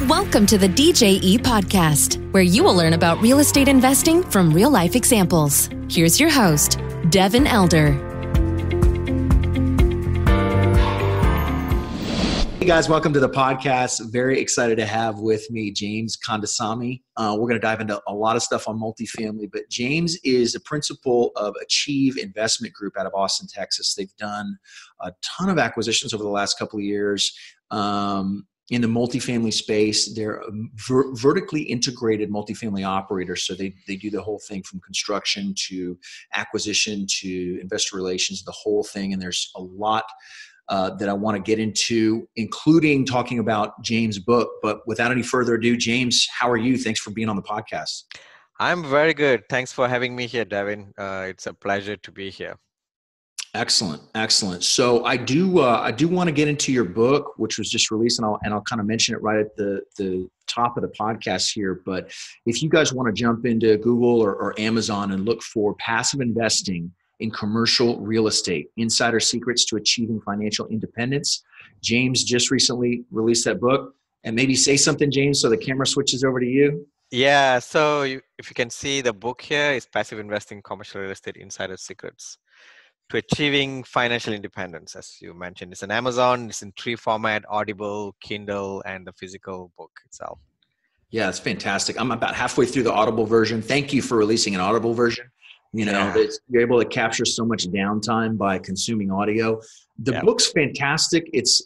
Welcome to the DJE podcast, where you will learn about real estate investing from real life examples. Here's your host, Devin Elder. Hey guys, welcome to the podcast. Very excited to have with me James Kandasamy. We're going to dive into a lot of stuff on multifamily, but James is a principal of Achieve Investment Group out of Austin, Texas. They've done a ton of acquisitions over the last couple of years. In the multifamily space, they're a vertically integrated multifamily operator. So they do the whole thing from construction to acquisition to investor relations, the whole thing. And there's a lot that I want to get into, including talking about James' book. But without any further ado, James, how are you? Thanks for being on the podcast. I'm very good. Thanks for having me here, Devin. It's a pleasure to be here. Excellent. So I do want to get into your book, which was just released, and I'll kind of mention it right at the top of the podcast here. But if you guys want to jump into Google or Amazon and look for Passive Investing in Commercial Real Estate, Insider Secrets to Achieving Financial Independence, James just recently released that book. And maybe say something, James, so the camera switches over to you. Yeah. So if you can see, the book here is Passive Investing Commercial Real Estate Insider Secrets to Achieving Financial Independence. As you mentioned, it's on Amazon. It's in 3 format: Audible, Kindle, and the physical book itself. Yeah, it's fantastic. I'm about halfway through the Audible version. Thank you for releasing an Audible version. You're able to capture so much downtime by consuming audio. The book's fantastic. It's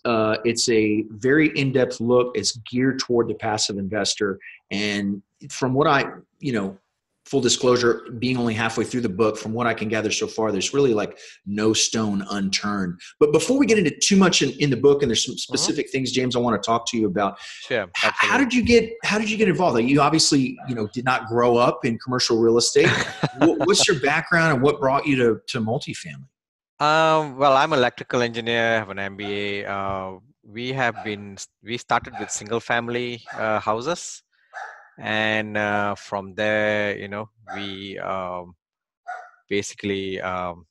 a very in-depth look. It's geared toward the passive investor. And from what full disclosure, being only halfway through the book, from what I can gather so far, there's really like no stone unturned. But before we get into too much in the book, and there's some specific things, James, I want to talk to you about. Sure. How did you get involved? Like, you obviously, did not grow up in commercial real estate. What's your background and what brought you to multifamily? Well, I'm an electrical engineer. I have an MBA. We started with single family houses. And from there, we basically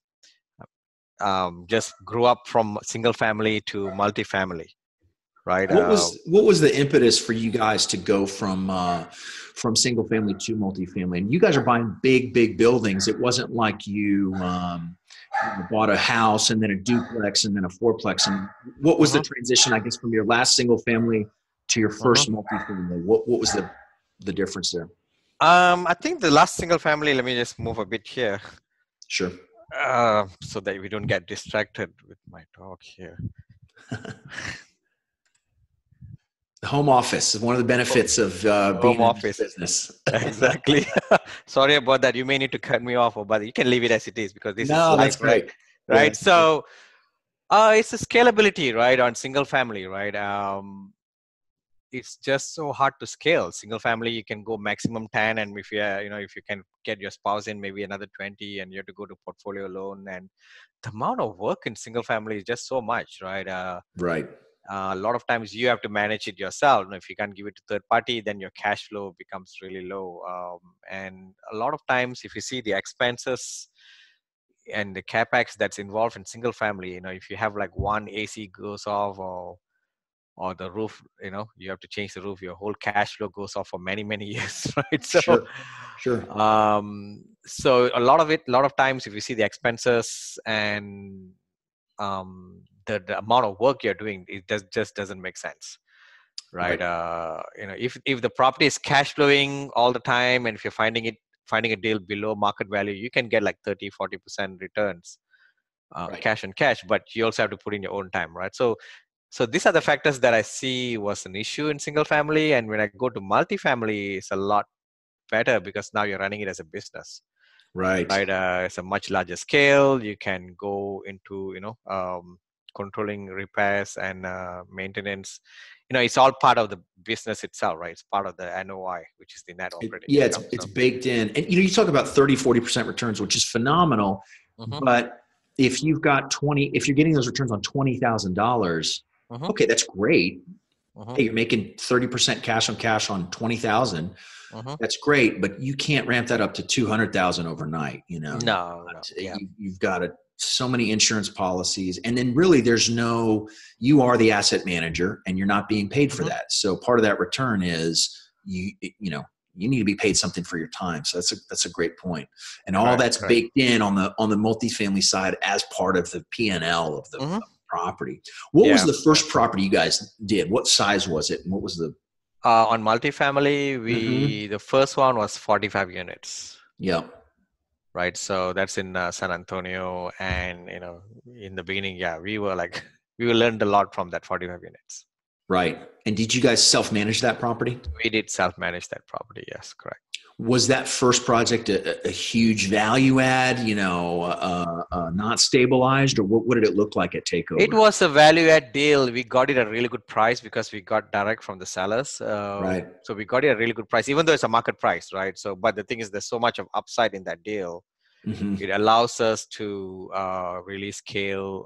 just grew up from single family to multifamily, right? What was the impetus for you guys to go from single family to multifamily? And you guys are buying big buildings. It wasn't like you bought a house and then a duplex and then a fourplex. And what was the transition, I guess, from your last single family to your first multifamily? What was the difference there? I think the last single family, let me just move a bit here. Sure. So that we don't get distracted with my talk here. The home office is one of the benefits of being in this business. Exactly. Sorry about that. You may need to cut me off, but you can leave it as it is because this is life, that's great. Right. Yeah. So it's a scalability, right, on single family, right? It's just so hard to scale. Single family, you can go maximum 10, and if you can get your spouse in, maybe another 20, and you have to go to portfolio loan. And the amount of work in single family is just so much, right? Right. A lot of times you have to manage it yourself. If you can't give it to third party, then your cash flow becomes really low. And a lot of times, if you see the expenses and the capex that's involved in single family, if you have like one AC goes off or the roof, you have to change the roof, your whole cash flow goes off for many years, right? So, Sure. So a lot of times, if you see the expenses and the amount of work you're doing, it just doesn't make sense, right? If the property is cash flowing all the time, and if you're finding a deal below market value, you can get like 30-40% returns, cash on cash, but you also have to put in your own time, right? So these are the factors that I see was an issue in single family. And when I go to multifamily, it's a lot better because now you're running it as a business. Right. It's a much larger scale. You can go into, controlling repairs and maintenance. It's all part of the business itself, right? It's part of the NOI, which is the net operating income. It's baked in. And, you talk about 30-40% returns, which is phenomenal. But if you're getting those returns on $20,000, okay, that's great. Hey, you're making 30% cash on cash on $20,000. That's great, but you can't ramp that up to $200,000 overnight. No. You've got to so many insurance policies, and then really you are the asset manager and you're not being paid for that. So part of that return is you need to be paid something for your time. So that's a great point. And all that's baked in on the multifamily side as part of the P&L of the property. What was the first property you guys did? What size was it? And what was the on multifamily, the first one was 45 units. Yeah. Right. So that's in San Antonio. And, in the beginning, we learned a lot from that 45 units. Right. And did you guys self-manage that property? We did self-manage that property. Yes, correct. Was that first project a huge value add, not stabilized, or what did it look like at takeover? It was a value add deal. We got it at a really good price because we got direct from the sellers. Right. So we got it at a really good price, even though it's a market price, right? So, but the thing is, there's so much of upside in that deal. It allows us to really scale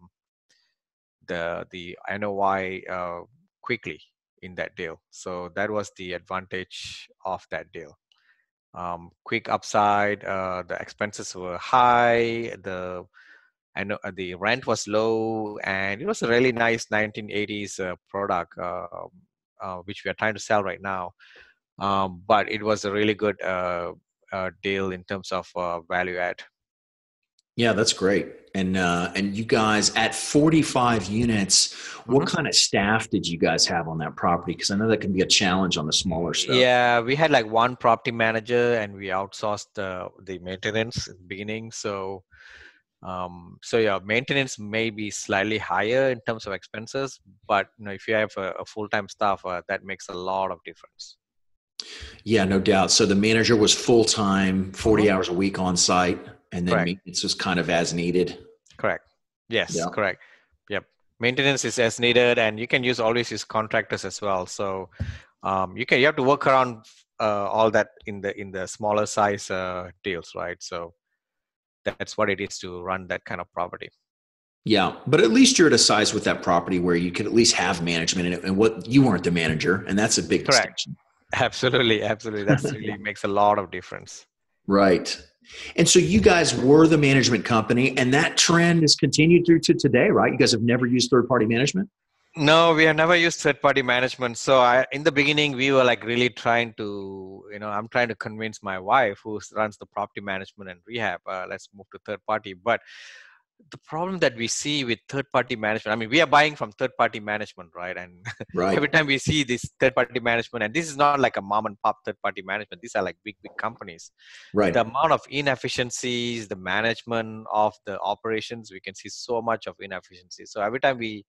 the NOI quickly in that deal. So that was the advantage of that deal. Quick upside. The expenses were high. The rent was low, and it was a really nice 1980s product, which we are trying to sell right now. But it was a really good deal in terms of value add. Yeah, that's great. And you guys at 45 units, what kind of staff did you guys have on that property? Because I know that can be a challenge on the smaller stuff. Yeah, we had like one property manager, and we outsourced the maintenance in the beginning. So maintenance may be slightly higher in terms of expenses, but if you have a full-time staff, that makes a lot of difference. Yeah, no doubt. So the manager was full-time, 40 hours a week on site. And then maintenance was kind of as needed. Correct. Yes, correct. Yep. Maintenance is as needed, and you can always use contractors as well. So you have to work around all that in the smaller size deals, right? So that's what it is to run that kind of property. Yeah, but at least you're at a size with that property where you can at least have management, and what you weren't the manager, and that's a big distinction. Absolutely. That really makes a lot of difference. Right. And so you guys were the management company, and that trend has continued through to today, right? You guys have never used third-party management? No, we have never used third-party management. So in the beginning, we were like really trying to, I'm trying to convince my wife who runs the property management and rehab, let's move to third-party. But the problem that we see with third-party management, I mean, we are buying from third-party management, right? And every time we see this third-party management, and this is not like a mom-and-pop third-party management. These are like big companies. Right. The amount of inefficiencies, the management of the operations, we can see so much of inefficiencies. So every time we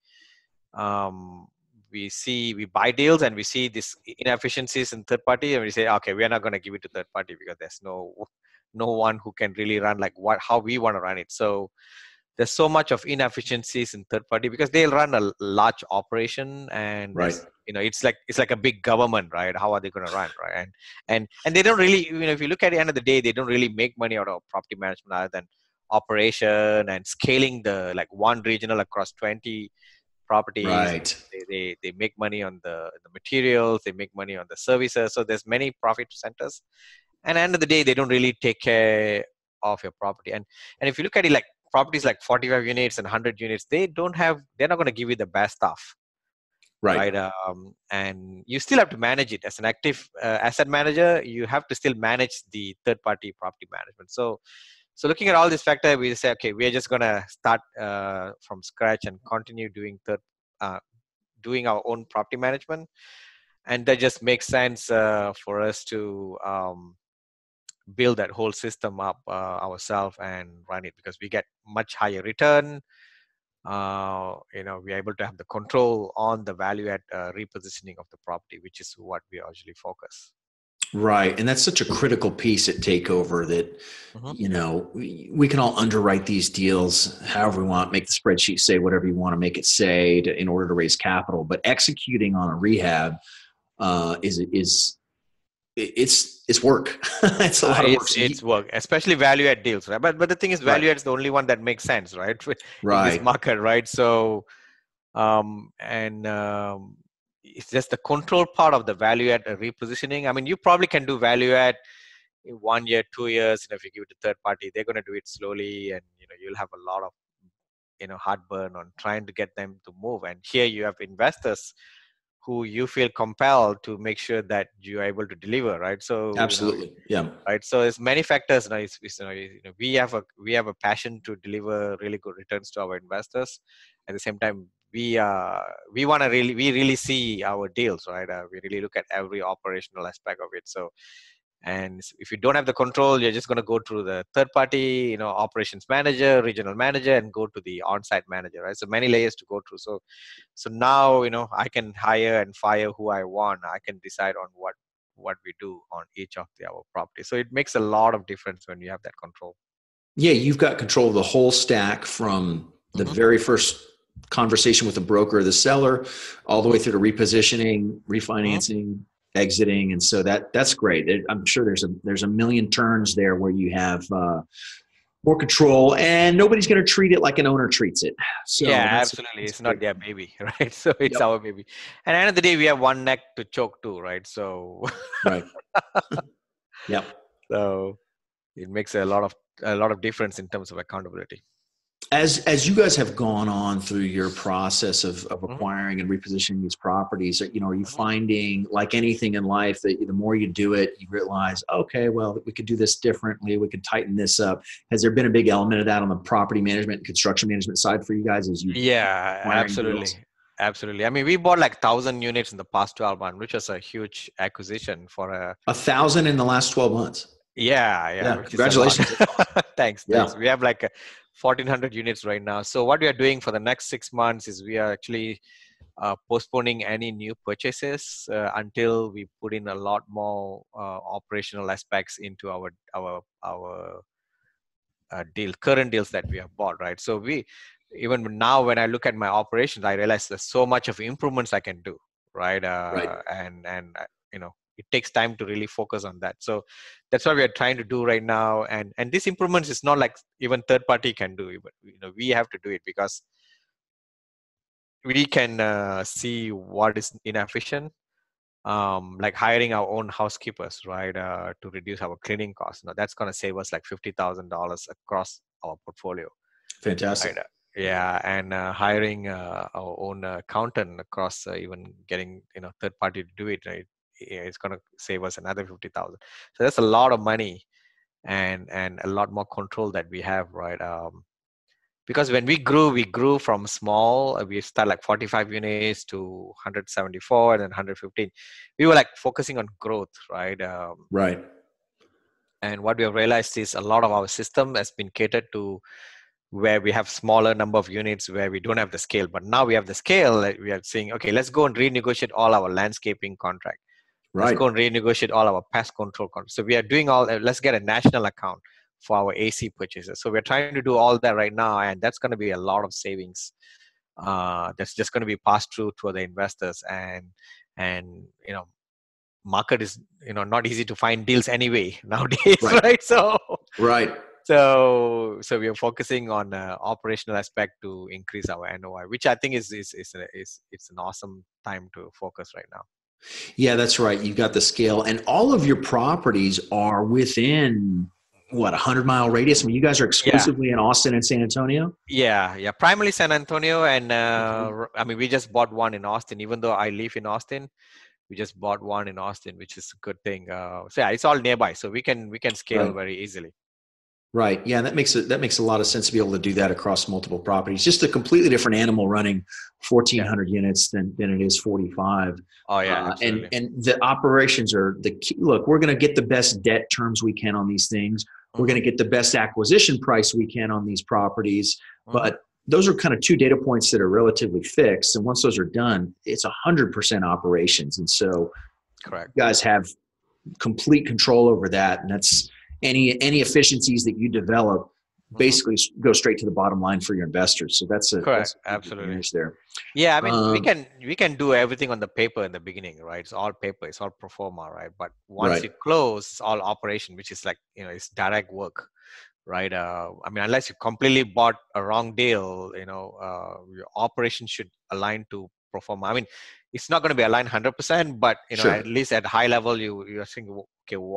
buy deals and we see these inefficiencies in third-party, and we say, okay, we are not going to give it to third-party because there's no one who can really run like how we want to run it. So there's so much of inefficiencies in third party because they'll run a large operation, and it's like a big government, right? How are they going to run, right? And they don't really, if you look at the end of the day, they don't really make money out of property management other than operation and scaling the like one regional across 20 properties. Right. They make money on the materials, they make money on the services. So there's many profit centers, and at the end of the day, they don't really take care of your property. And if you look at it like properties like 45 units and 100 units, they're not going to give you the best stuff. Right. And you still have to manage it as an active asset manager. You have to still manage the third party property management. So looking at all these factors, we say, okay, we are just going to start from scratch and continue doing our own property management. And that just makes sense for us to build that whole system up ourselves and run it because we get much higher return. We're able to have the control on the value add repositioning of the property, which is what we usually focus. Right. And that's such a critical piece at takeover that, we can all underwrite these deals however we want, make the spreadsheet say whatever you want to make it say in order to raise capital. But executing on a rehab it's work. It's a lot of work. It's work, especially value add deals, right? But the thing is, value add is the only one that makes sense, right? In this market, right? So, it's just the control part of the value add repositioning. I mean, you probably can do value add in 1 year, 2 years, if you give it to third party, they're going to do it slowly, and you'll have a lot of heartburn on trying to get them to move. And here you have investors who you feel compelled to make sure that you are able to deliver, right? So Absolutely. Yeah. right. So there's many factors. We have a passion to deliver really good returns to our investors. At the same time, we want to we really see our deals, right? We really look at every operational aspect of it. So, and if you don't have the control, you're just going to go through the third party, operations manager, regional manager, and go to the on-site manager, right? So many layers to go through. So now, I can hire and fire who I want. I can decide on what we do on each of our properties. So it makes a lot of difference when you have that control. Yeah, you've got control of the whole stack from the very first conversation with the broker or the seller, all the way through to repositioning, refinancing, exiting, and so that's great. I'm sure there's a million turns there where you have more control, and nobody's going to treat it like an owner treats it. So yeah, absolutely. It's not their baby, right? So it's our baby. And at the end of the day, we have one neck to choke too, right? So right. Yep. So it makes a lot of difference in terms of accountability. As you guys have gone on through your process of acquiring and repositioning these properties, are you finding, like anything in life, that the more you do it, you realize, okay, well, we could do this differently, we could tighten this up? Has there been a big element of that on the property management and construction management side for you guys as you? Yeah, absolutely. Deals? Absolutely. I mean, we bought like 1,000 units in the past 12 months, which was a huge acquisition for 1,000 in the last 12 months. Yeah. Congratulations. Thanks. We have like 1,400 units right now. So what we are doing for the next 6 months is we are actually postponing any new purchases until we put in a lot more operational aspects into our current deals that we have bought, right? So even now, when I look at my operations, I realize there's so much of improvements I can do, right? And it takes time to really focus on that. So that's what we are trying to do right now. And these improvements is not like even third party can do, but we have to do it because we can see what is inefficient, like hiring our own housekeepers, right, to reduce our cleaning costs. Now that's going to save us like $50,000 across our portfolio. Fantastic. Right? Yeah, and hiring our own accountant across, even getting third party to do it, right? It's going to save us another 50,000. So that's a lot of money, and a lot more control that we have, right? Because when we grew from small. We start like 45 units to 174 and then 115. We were like focusing on growth, right? Right. And what we have realized is a lot of our system has been catered to where we have smaller number of units where we don't have the scale. But now we have the scale. We are saying, okay, let's go and renegotiate all our landscaping contract. Right. Let's go and renegotiate all our pest control contracts. So we are doing let's get a national account for our AC purchases. So we're trying to do all that right now, and that's going to be a lot of savings. That's just going to be passed through to the investors, and market is not easy to find deals anyway nowadays, right? So right. So we are focusing on operational aspect to increase our NOI, which I think it's an awesome time to focus right now. Yeah, that's right. You've got the scale, and all of your properties are within 100-mile radius. I mean, you guys are exclusively in Austin and San Antonio. Yeah. Primarily San Antonio, and I mean, we just bought one in Austin. Even though I live in Austin, we just bought one in Austin, which is a good thing. So yeah, it's all nearby, so we can scale very easily. Right. Yeah, that makes a lot of sense to be able to do that across multiple properties. Just a completely different animal running 1,400 units than it is 45. Oh yeah, absolutely. And the operations are the key. Look, we're going to get the best debt terms we can on these things. We're going to get the best acquisition price we can on these properties. But those are kind of two data points that are relatively fixed. And once those are done, it's 100% operations. And so, correct. You guys have complete control over that, and that's. Any efficiencies that you develop basically go straight to the bottom line for your investors. So that's correct. Absolutely. There. Yeah, I mean, we can do everything on the paper in the beginning, right? It's all paper, it's all pro forma, right? But once you close, it's all operation, which is like it's direct work, right? I mean, unless you completely bought a wrong deal, your operation should align to pro forma. I mean, it's not going to be aligned 100%, but at least at high level, you're thinking, okay, what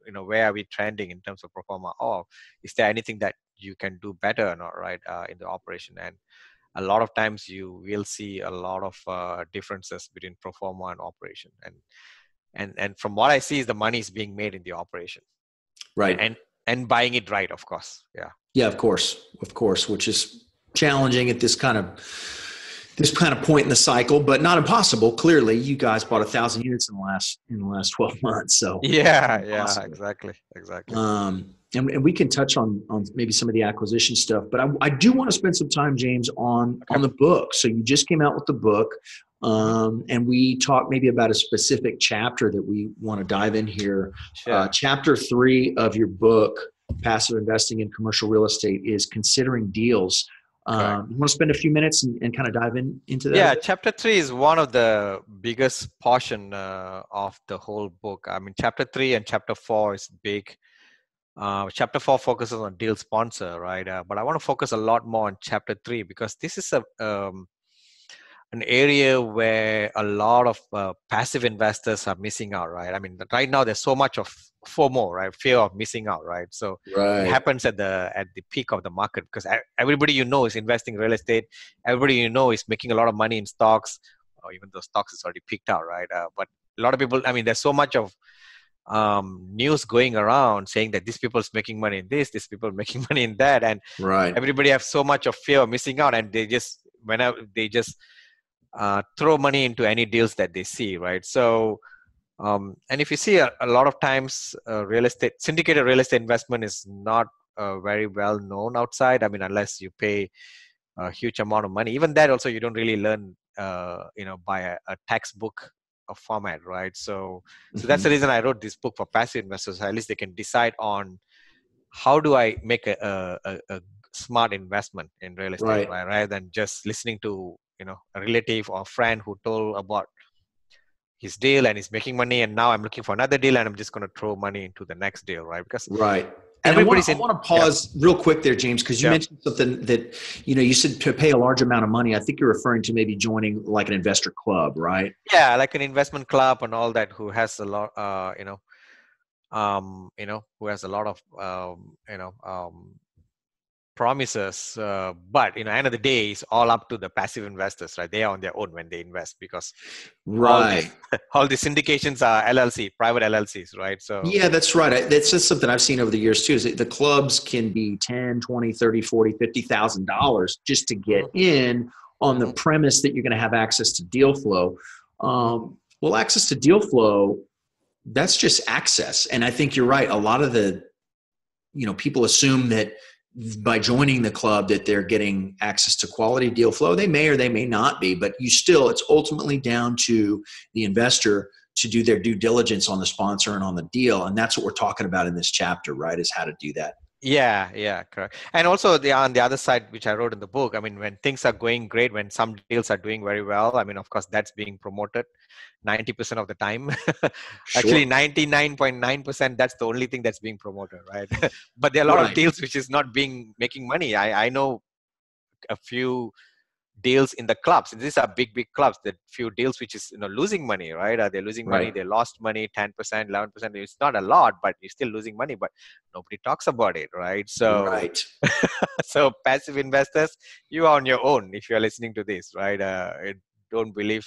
where are we trending in terms of pro forma, or is there anything that you can do better or not, right, in the operation. And a lot of times you will see a lot of differences between pro forma and operation, and from what I see is the money is being made in the operation, Right. and buying it right, of course. Yeah, of course, which is challenging at this kind of point in the cycle, but not impossible. Clearly, you guys bought 1,000 units in the last 12 months. So yeah, exactly. And we can touch on maybe some of the acquisition stuff, but I do want to spend some time, James, on the book. So you just came out with the book, and we talked maybe about a specific chapter that we want to dive in here. Sure. Chapter 3 of your book, Passive Investing in Commercial Real Estate, is considering deals. You want to spend a few minutes and kind of dive into that? Yeah, chapter 3 is one of the biggest portion of the whole book. I mean, chapter 3 and chapter 4 is big. Chapter 4 focuses on deal sponsor, right? But I want to focus a lot more on chapter 3 because this is an area where a lot of passive investors are missing out, right? I mean, right now there's so much of FOMO, right? Fear of missing out, right? So it happens at the peak of the market because everybody is investing in real estate. Everybody is making a lot of money in stocks, or even though stocks is already peaked out, right? But a lot of people, I mean, there's so much of news going around saying that these people is making money in this people making money in that, and everybody have so much of fear of missing out, and they just throw money into any deals that they see, right? So and if you see a lot of times syndicated real estate investment is not very well known outside. I mean, unless you pay a huge amount of money, even that also you don't really learn by a textbook of format, right? So that's the reason I wrote this book for passive investors. At least they can decide on how do I make a smart investment in real estate, right? Rather than just listening to a relative or friend who told about his deal and he's making money, and now I'm looking for another deal and I'm just going to throw money into the next deal, right? Because And I want to pause real quick there, James, because you mentioned something that, you said to pay a large amount of money. I think you're referring to maybe joining like an investor club, right? Yeah, like an investment club and all that, who has a lot, who has a lot of, promises. But, end of the day, it's all up to the passive investors, right? They are on their own when they invest because all the syndications are private LLCs, right? So yeah, that's right. That's just something I've seen over the years too, is that the clubs can be $10, $20, $30, $40, $50,000 just to get in on the premise that you're going to have access to deal flow. Well, access to deal flow, that's just access. And I think you're right. A lot of the, people assume that by joining the club that they're getting access to quality deal flow. They may or they may not be, but it's ultimately down to the investor to do their due diligence on the sponsor and on the deal. And that's what we're talking about in this chapter, right? Is how to do that. Yeah, correct. And also on the other side, which I wrote in the book, I mean, when things are going great, when some deals are doing very well, I mean, of course, that's being promoted 90% of the time. Actually, 99.9%, that's the only thing that's being promoted, right? But there are a lot of deals which is not making money. I know a few deals in the clubs. These are big clubs. That few deals which is losing money, right? They're losing money. They lost money 10%, 11%. It's not a lot, but you're still losing money. But nobody talks about it, right? So so passive investors, you are on your own if you are listening to this, right? Don't believe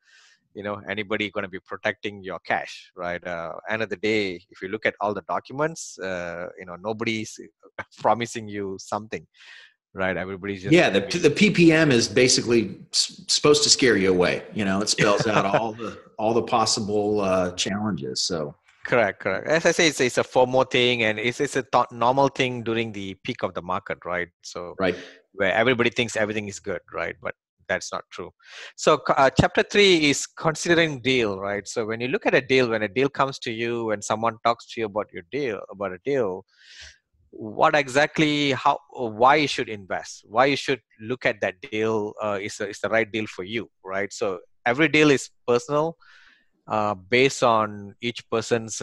anybody going to be protecting your cash, right? End of the day, if you look at all the documents, nobody's promising you something. Right, everybody's just the PPM is basically supposed to scare you away. It spells out all the possible challenges. So correct. As I say, it's a FOMO thing, and it's a normal thing during the peak of the market, right? So where everybody thinks everything is good, right? But that's not true. So chapter 3 is considering deal, right? So when you look at a deal, when a deal comes to you, when someone talks to you about a deal. What exactly, why you should invest, why you should look at that deal is the right deal for you, right? So every deal is personal, based on each person's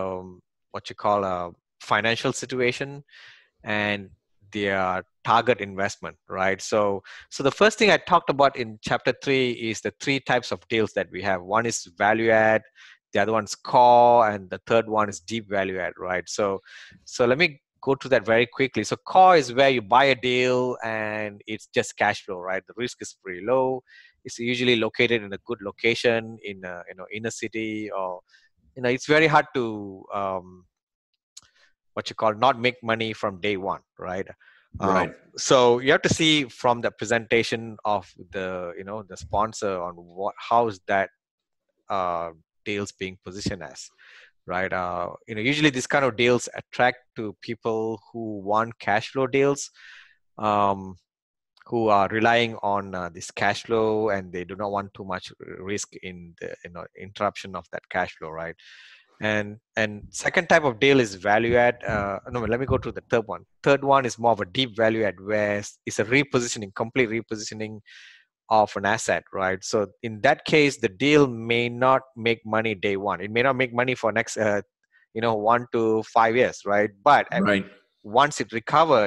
financial situation and their target investment, right? So the first thing I talked about in chapter 3 is the 3 types of deals that we have. One is value add, the other one's core, and the third one is deep value add, right? So let me go through that very quickly. So core is where you buy a deal and it's just cash flow, right? The risk is pretty low. It's usually located in a good location in a, inner city, or it's very hard to what you call not make money from day one, right? Right. So you have to see from the presentation of the the sponsor on how's that deals being positioned as, right? Usually these kind of deals attract to people who want cash flow deals, who are relying on this cash flow, and they do not want too much risk in the interruption of that cash flow, right? And second type of deal is value add. No, let me go to the third one. Third one is more of a deep value add, where it's a repositioning, complete repositioning of an asset, right? So in that case, the deal may not make money day one. It may not make money for next 1 to 5 years, right? But Right. once it recovered,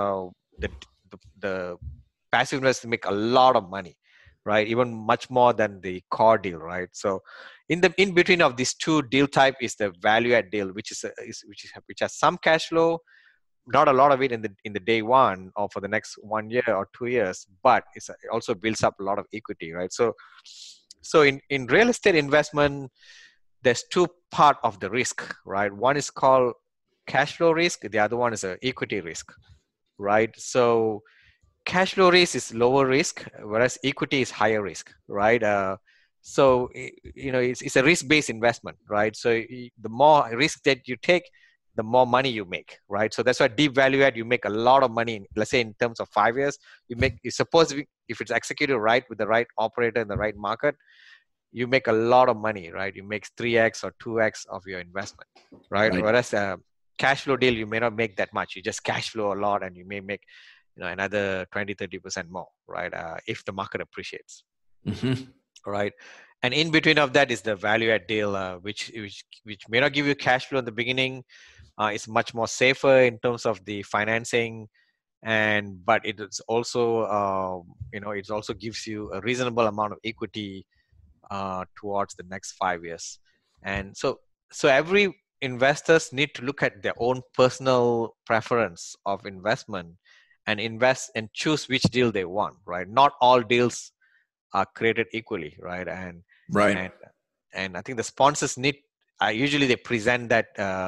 the passive investors make a lot of money, right? Even much more than the core deal, right? So in between of these two deal type is the value add deal, which has some cash flow, not a lot of it in the day one or for the next 1 year or 2 years, but it also builds up a lot of equity, right? So in real estate investment, there's two part of the risk, right? One is called cash flow risk, the other one is a equity risk, right? So cash flow risk is lower risk, whereas equity is higher risk, right? So it's a risk-based investment, right? So the more risk that you take, the more money you make, right? So that's why deep value add, you make a lot of money. Let's say in terms of 5 years, if it's executed right with the right operator in the right market, you make a lot of money, right? You make 3x or 2x of your investment, right? Whereas cash flow deal, you may not make that much. You just cash flow a lot, and you may make another 20-30% more, right? If the market appreciates. Mm-hmm. Right. And in between of that is the value add deal, which may not give you cash flow in the beginning. It's much more safer in terms of the financing, but it is also it also gives you a reasonable amount of equity towards the next 5 years. And so every investors need to look at their own personal preference of investment and invest and choose which deal they want, right? Not all deals are created equally, right? And I think the sponsors need usually they present that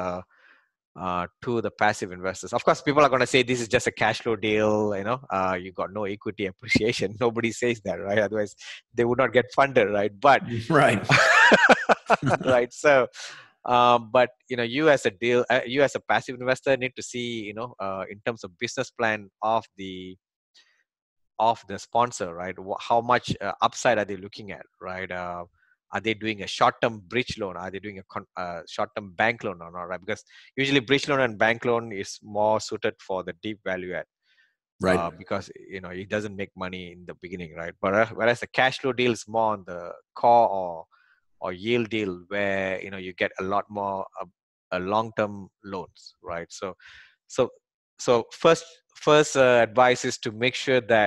to the passive investors. Of course, people are going to say this is just a cash flow deal, you got no equity appreciation. Nobody says that, right? Otherwise they would not get funded, right? But right. right. So but you as a passive investor need to see in terms of business plan of the sponsor, right? How much upside are they looking at, right? Are they doing a short-term bridge loan? Are they doing a short-term bank loan or not, right? Because usually bridge loan and bank loan is more suited for the deep value add, right? Because it doesn't make money in the beginning, right? But whereas the cash flow deal is more on the core or yield deal, where you get a lot more long-term loans, right? So first advice is to make sure that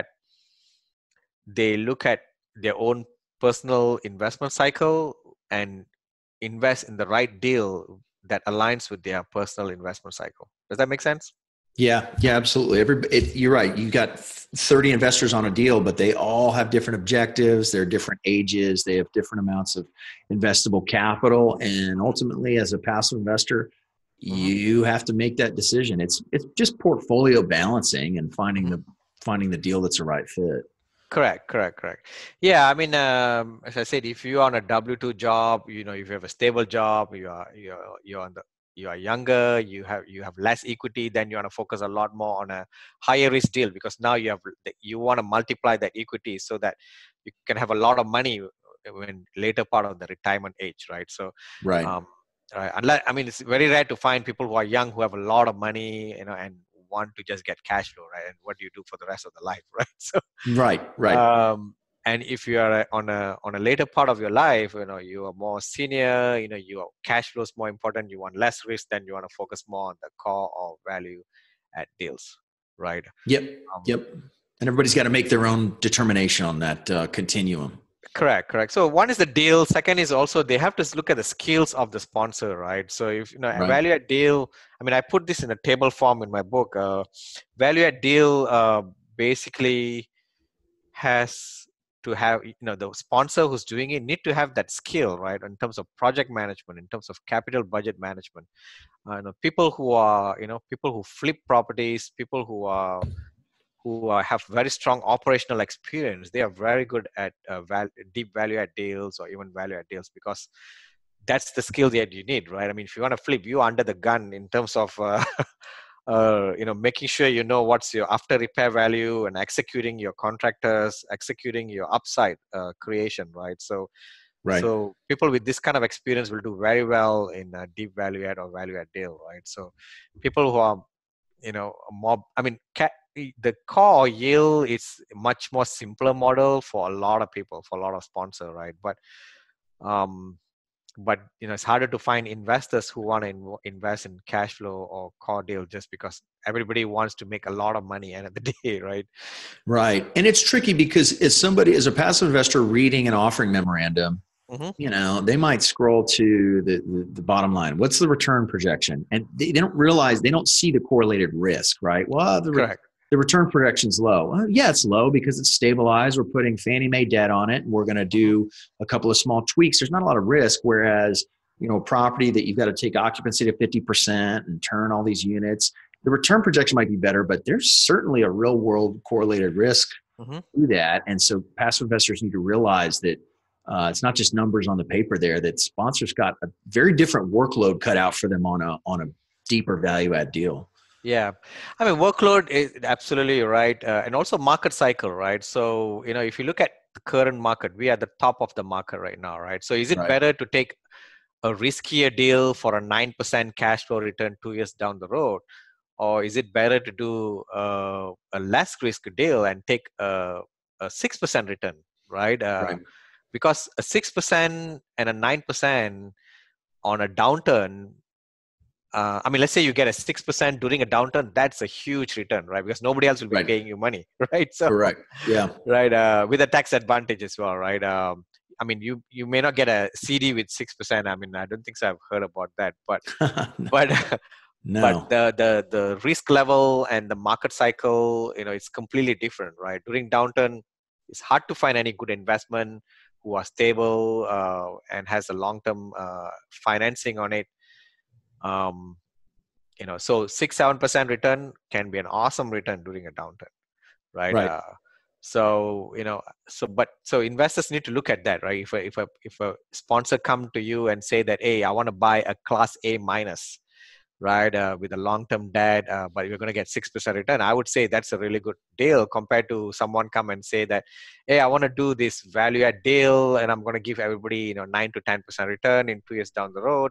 they look at their own personal investment cycle and invest in the right deal that aligns with their personal investment cycle. Does that make sense? Yeah, absolutely. You're right. You got 30 investors on a deal, but they all have different objectives. They're different ages. They have different amounts of investable capital. And ultimately, as a passive investor, you have to make that decision. It's just portfolio balancing and finding the deal that's the right fit. Correct. Yeah, I mean, as I said, if you're on a W-2 job, if you have a stable job, you are younger, you have less equity, then you want to focus a lot more on a higher risk deal, because now you want to multiply that equity so that you can have a lot of money when later part of the retirement age, right? So, right. Unless, I mean, it's very rare to find people who are young who have a lot of money, and want to just get cash flow, right? And what do you do for the rest of the life, right? So right. And if you are on a later part of your life, you are more senior, your cash flow is more important, you want less risk, then you want to focus more on the core or value add deals, right? Yep. And everybody's got to make their own determination on that continuum. Correct. So one is the deal. Second is also they have to look at the skills of the sponsor, right? So if a Right. value add deal, I mean, I put this in a table form in my book. Value add deal basically has to have the sponsor who's doing it need to have that skill, right? In terms of project management, in terms of capital budget management. People who are people who flip properties, people who have very strong operational experience, they are very good at deep value add deals or even value add deals, because that's the skill that you need, right? I mean, if you want to flip, you're under the gun in terms of making sure what's your after repair value and executing your contractors, executing your upside creation, right? So Right. so people with this kind of experience will do very well in a deep value add or value add deal, right? So people who are more, I mean, the core or yield is much more simpler model for a lot of people, for a lot of sponsor, right? Um, but it's harder to find investors who want to invest in cash flow or core deal, just because everybody wants to make a lot of money end of the day, right? Right. And it's tricky because as a passive investor reading an offering memorandum, Mm-hmm. they might scroll to the bottom line. What's the return projection? And they don't realize, they don't see the correlated risk, right? Well, Correct. the return projection's low. Well, yeah, it's low because it's stabilized. We're putting Fannie Mae debt on it, and we're going to do a couple of small tweaks. There's not a lot of risk. Whereas, a property that you've got to take occupancy to 50% and turn all these units, the return projection might be better, but there's certainly a real world correlated risk Mm-hmm. to that. And so passive investors need to realize that it's not just numbers on the paper there, that sponsors got a very different workload cut out for them on a deeper value add deal. Yeah, I mean, workload is absolutely right, and also market cycle, right? So if you look at the current market, we are at the top of the market right now, right? So is it Right. better to take a riskier deal for a 9% cash flow return 2 years down the road, or is it better to do a less risk deal and take a 6% return, right? Right. Because a 6% and a 9% on a downturn, I mean, let's say you get a 6% during a downturn, that's a huge return, right? Because nobody else will be Right. paying you money, right? So, Correct. Yeah. right, with a tax advantage as well, right? I mean, you may not get a CD with 6%. I mean, I don't think so. I've heard about that, but but but No. the risk level and the market cycle, it's completely different, right? During downturn, it's hard to find any good investment who are stable and has a long-term financing on it. Um, so 6-7% return can be an awesome return during a downturn, right? Right. So investors need to look at that, right? If a sponsor come to you and say that, hey, I want to buy a class A minus, right, with a long-term debt, but you're going to get 6% return, I would say that's a really good deal compared to someone come and say that, hey, I want to do this value add deal and I'm going to give everybody 9 to 10% return in 2 years down the road,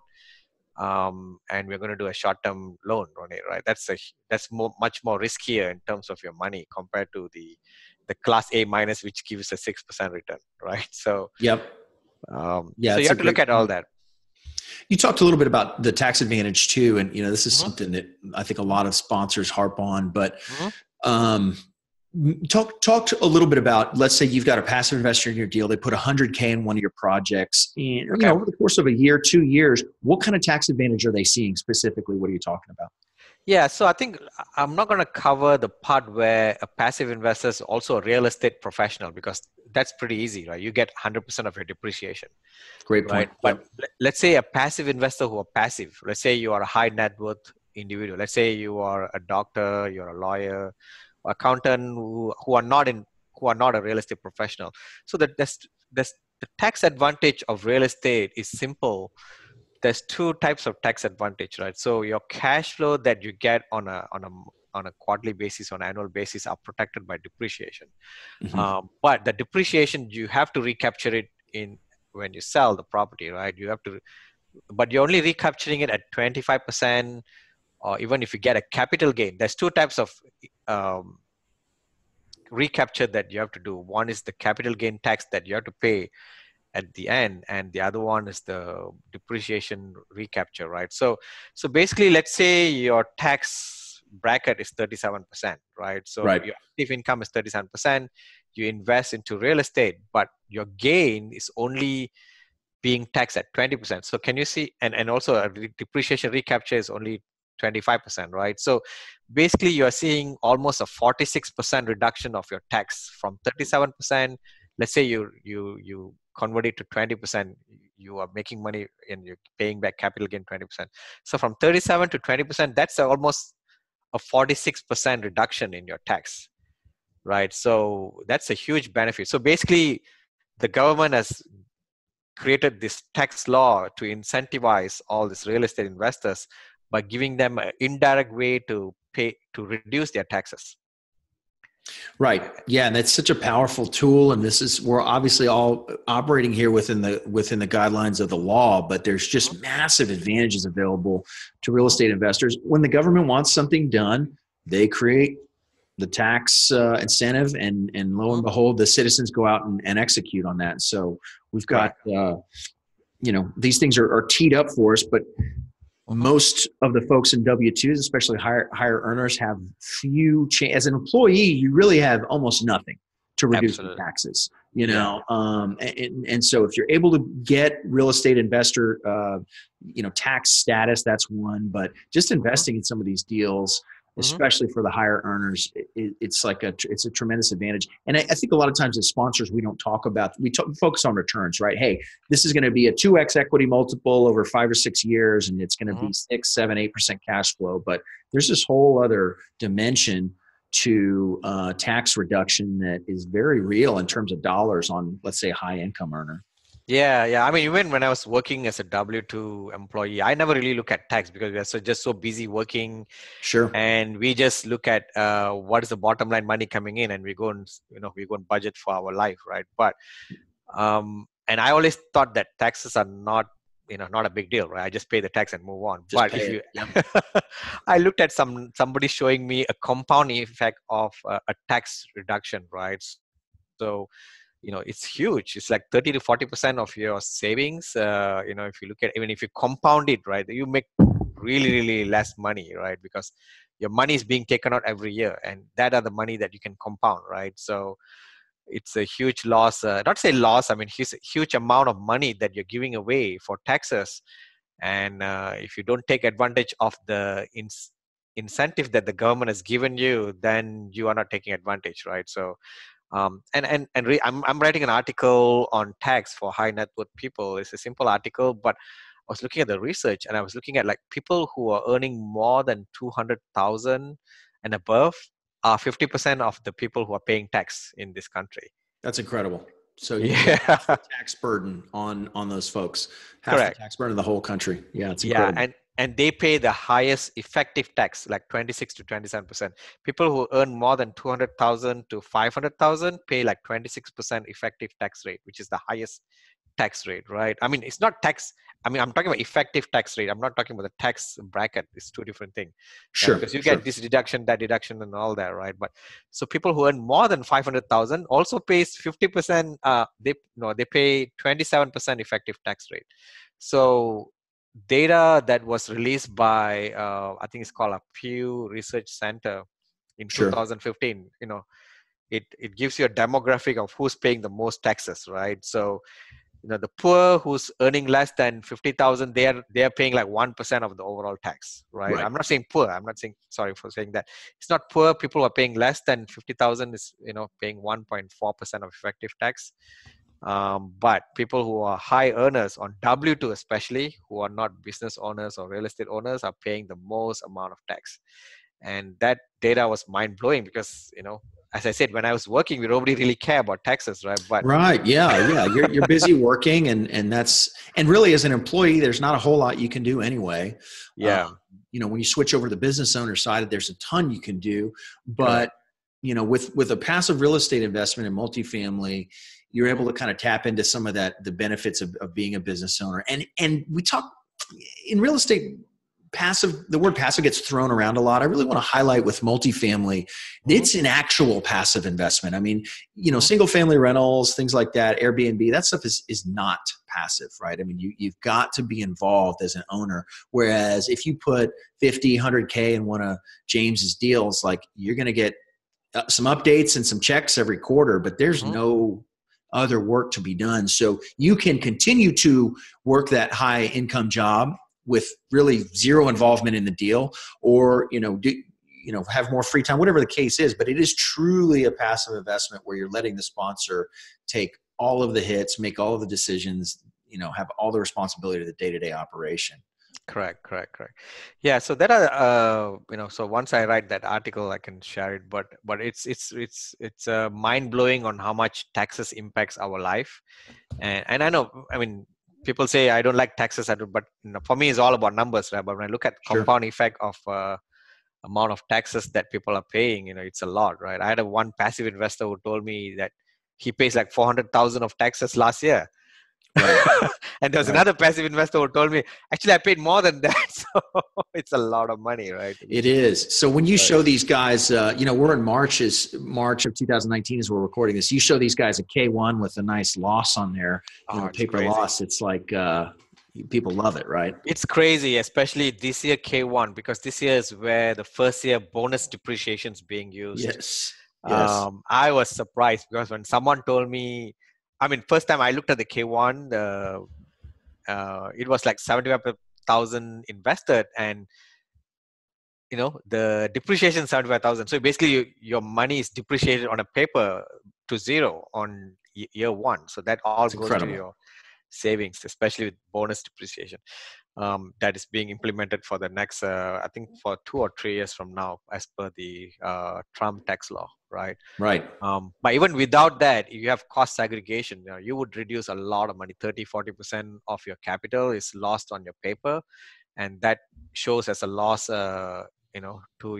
and we're going to do a short-term loan on it, right? That's much more riskier in terms of your money compared to the class A minus, which gives a 6% return, right? So Yep. Yeah. so you have to look at all that. You talked a little bit about the tax advantage too, and this is Mm-hmm. something that I think a lot of sponsors harp on. But Mm-hmm. talk a little bit about, let's say you've got a passive investor in your deal. They put $100K in one of your projects, and Okay. over the course of a year, 2 years, what kind of tax advantage are they seeing specifically? What are you talking about? Yeah, so I think I'm not going to cover the part where a passive investor is also a real estate professional, because that's pretty easy, right? You get 100% of your depreciation. Great Right. point. But Yep. let's say a passive investor who are passive, let's say you are a high net worth individual, let's say you are a doctor, you're a lawyer, accountant who are not a real estate professional. So that's the tax advantage of real estate is simple. There's two types of tax advantage, right? So your cash flow that you get on a quarterly basis, on an annual basis, are protected by depreciation. Mm-hmm. But the depreciation, you have to recapture it in when you sell the property, right? You have to, but you're only recapturing it at 25%, or even if you get a capital gain. There's two types of um, recapture that you have to do. One is the capital gain tax that you have to pay at the end, and the other one is the depreciation recapture, right? So basically, let's say your tax bracket is 37%, right? So Right. your active income is 37%, you invest into real estate, but your gain is only being taxed at 20%. So can you see, and also a depreciation recapture is only 25%, right? So basically you are seeing almost a 46% reduction of your tax from 37%. Let's say you convert it to 20%, you are making money and you're paying back capital gain 20%. So from 37 to 20%, that's almost a 46% reduction in your tax, right? So that's a huge benefit. So basically the government has created this tax law to incentivize all these real estate investors by giving them an indirect way to pay to reduce their taxes. Right. Yeah, and that's such a powerful tool. And we're obviously all operating here within the guidelines of the law, but there's just massive advantages available to real estate investors. When the government wants something done, they create the tax incentive, and lo and behold, the citizens go out and execute on that. So we've got, these things are teed up for us, but most of the folks in W-2s, especially higher earners, have few as an employee, you really have almost nothing to reduce the taxes, and so if you're able to get real estate investor, tax status, that's one, but just investing in some of these deals, especially for the higher earners, it's a tremendous advantage. And I think a lot of times as sponsors, we don't talk about, focus on returns, right? Hey, this is going to be a 2x equity multiple over 5 or 6 years, and it's going to be 6, 7, 8% cash flow. But there's this whole other dimension to tax reduction that is very real in terms of dollars on, let's say, a high income earner. Yeah. I mean, even when I was working as a W-2 employee, I never really look at tax because we are just so busy working. Sure. And we just look at what is the bottom line money coming in, and we go and budget for our life, right? But and I always thought that taxes are not a big deal, right? I just pay the tax and move on. But if you, I looked at somebody showing me a compounding effect of a tax reduction, right? So it's huge. It's like 30 to 40% of your savings. If you look at, even if you compound it, right, you make really, really less money, right? Because your money is being taken out every year, and that are the money that you can compound, right? So it's a huge loss. Not say loss. I mean, it's a huge amount of money that you're giving away for taxes. And if you don't take advantage of the incentive that the government has given you, then you are not taking advantage, right? So I'm writing an article on tax for high net worth people. It's a simple article, but I was looking at the research, and I was looking at like people who are earning more than 200,000 and above are 50% of the people who are paying tax in this country. That's incredible. So half the tax burden on those folks, half the tax burden of the whole country. Yeah, it's incredible. Yeah, and they pay the highest effective tax, like 26 to 27%. People who earn more than 200,000 to 500,000 pay like 26% effective tax rate, which is the highest tax rate, right? I mean, it's not tax. I mean, I'm talking about effective tax rate. I'm not talking about the tax bracket. It's two different things. Sure. Because you get this deduction, that deduction, and all that, right? But so people who earn more than 500,000 also pays 50%. They pay 27% effective tax rate. So data that was released by I think it's called a Pew Research Center in 2015. It gives you a demographic of who's paying the most taxes, right? So the poor who's earning less than 50,000, they are paying like 1% of the overall tax, right? I'm not saying poor. I'm not saying, sorry for saying that. It's not poor. People who are paying less than 50,000 is paying 1.4% of effective tax. But people who are high earners on W-2 especially, who are not business owners or real estate owners, are paying the most amount of tax. And that data was mind-blowing because, as I said, when I was working, we nobody really care about taxes, right? But you're busy working, and really as an employee, there's not a whole lot you can do anyway. When you switch over to the business owner side, there's a ton you can do, but with a passive real estate investment in multifamily, you're able to kind of tap into some of the benefits of being a business owner. And we talk in real estate, the word passive gets thrown around a lot. I really want to highlight with multifamily, it's an actual passive investment. I mean, single family rentals, things like that, Airbnb, that stuff is not passive, right? I mean, you've got to be involved as an owner. Whereas if you put 50, 100K in one of James's deals, like you're going to get some updates and some checks every quarter, but there's no other work to be done. So you can continue to work that high income job with really zero involvement in the deal, or, have more free time, whatever the case is. But it is truly a passive investment where you're letting the sponsor take all of the hits, make all of the decisions, have all the responsibility of the day-to-day operation. Correct. Yeah. So that are, so once I write that article, I can share it. But it's mind blowing on how much taxes impacts our life. And I know, people say I don't like taxes, but for me, it's all about numbers, right? But when I look at compound effect of amount of taxes that people are paying, it's a lot, right? I had one passive investor who told me that he pays like 400,000 of taxes last year. Right. And there's another passive investor who told me, actually, I paid more than that. So it's a lot of money, right? It is. So when you show these guys, we're in March of 2019 as we're recording this. You show these guys a K1 with a nice loss on there, paper crazy. Loss. It's like people love it, right? It's crazy, especially this year K1, because this year is where the first year bonus depreciation is being used. Yes. I was surprised because when someone told me, first time I looked at the K1, it was like 75,000 invested, and the depreciation 75,000. So basically, your money is depreciated on a paper to zero on year one. So that all goes to your savings, especially with bonus depreciation. That is being implemented for the next, I think, for 2 or 3 years from now, as per the Trump tax law, right? Right. But even without that, if you have cost segregation, you would reduce a lot of money. 30-40% of your capital is lost on your paper, and that shows as a loss, to